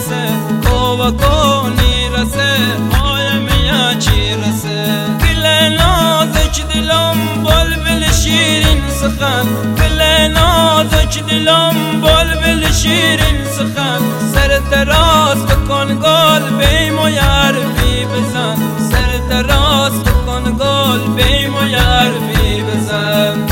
رسه و کنی رسه آیم یا چی رسه گل نازک دلم بلبل شیرین سخن گل نازک دلم بلبل شیرین سخن سر دراز بکن گل بیم و حرفی بزن سر دراز بکن گل بیم و حرفی بزن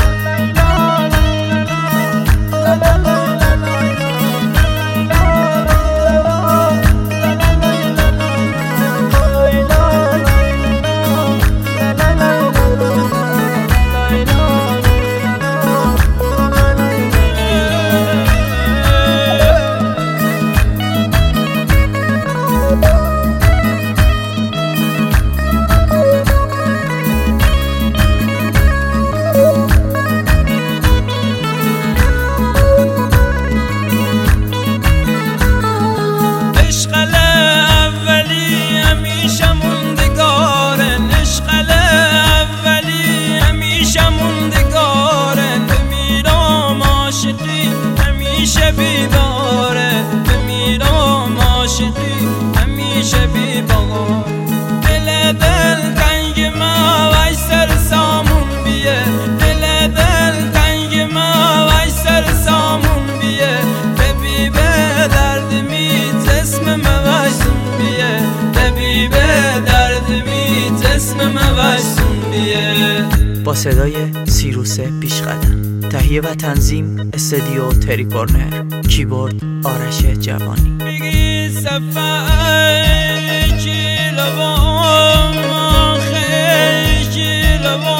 همیشه بیداره بمیرم عاشقی همیشه بیبار دل تنگ ما وای سر سامون بیه دل تنگ ما وای سر سامون بیه طبیب درد میت اسم مویسون بیه طبیب درد میت اسم مویسون بیه. با صدای سیروس پیشقدم، تهیه و تنظیم استودیو تری کورنر، کیبورد آرش جوانی. میگی صفحه جلوام خیلی